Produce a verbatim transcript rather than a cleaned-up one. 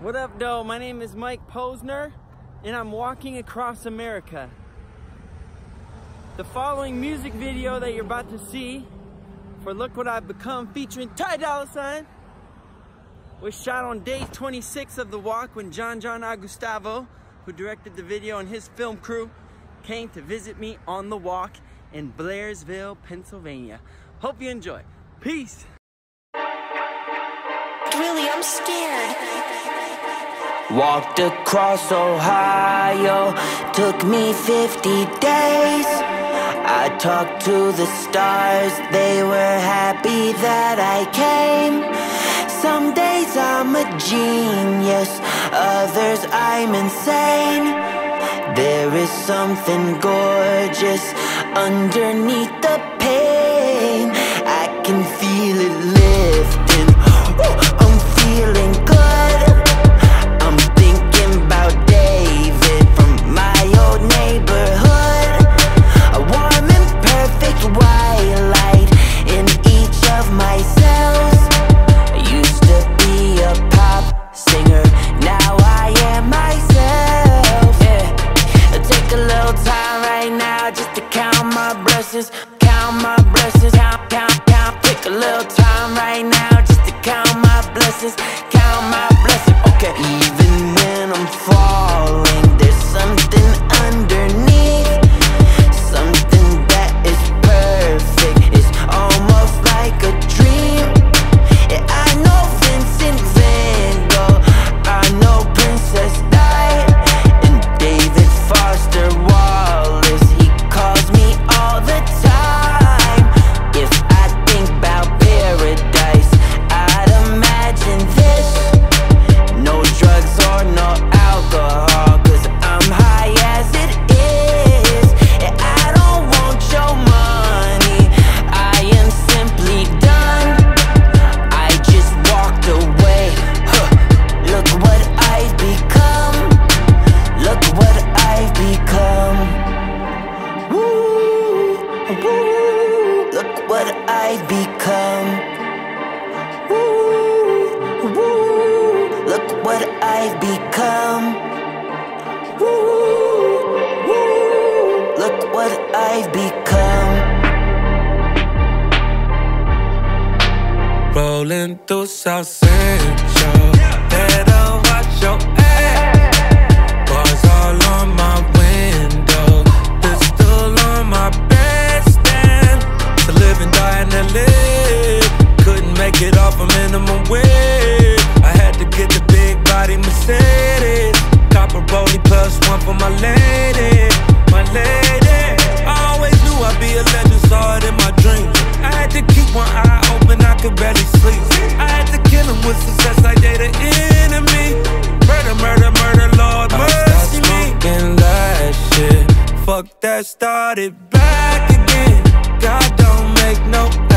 What up, though? My name is Mike Posner, and I'm walking across America. The following music video that you're about to see for Look What I've Become featuring Ty Dolla Sign was shot on day twenty-six of the walk when John John Agustavo, who directed the video, and his film crew came to visit me on the walk in Blairsville, Pennsylvania. Hope you enjoy. Peace. Really, I'm scared. Walked across Ohio, took me fifty days. I talked to the stars, they were happy that I came. Some days I'm a genius, others I'm insane. There is something gorgeous underneath the pain. I can feel it lifting, ooh, I'm feeling good. I'm thinking about David from my old neighborhood. A warm and perfect white light in each of my cells. I used to be a pop singer, now I am myself. Yeah, I take a little time right now just to count my blessings. Count my blessings, count, count, count. Take a little time right now just to count my blessings. Count my blessings, okay. Even when I'm falling, there's something underneath. Something that is perfect, it's almost like a dream. Yeah, I know Vincent Van Gogh, I know Princess Di, and David Foster Wallace, he calls me all the time. If I think about paradise, I'd imagine this. No drugs or no alcohol, cause I'm high as it is. And I don't want your money, I am simply done. I just walked away, huh. Look what I've become. Look what I've become. Woo, woo. Look what I've become. Woo, woo. Look what I've become. Woo, woo. Look what I've become. Rolling through South Central, better watch your ass. Bars all on my window, pistol on my bedstand. To live and die in L A, couldn't make it off a minimum wage. I had to get the big body Mercedes, cop a rollie plus one for my lady, my lady. I always knew I'd be a legend, saw it in my dreams. I had to keep one eye open, I could barely sleep. I had to kill him with success like they the enemy. Murder, murder, murder, Lord, mercy me. I stopped smoking that shit, fuck that, started back again. God don't make no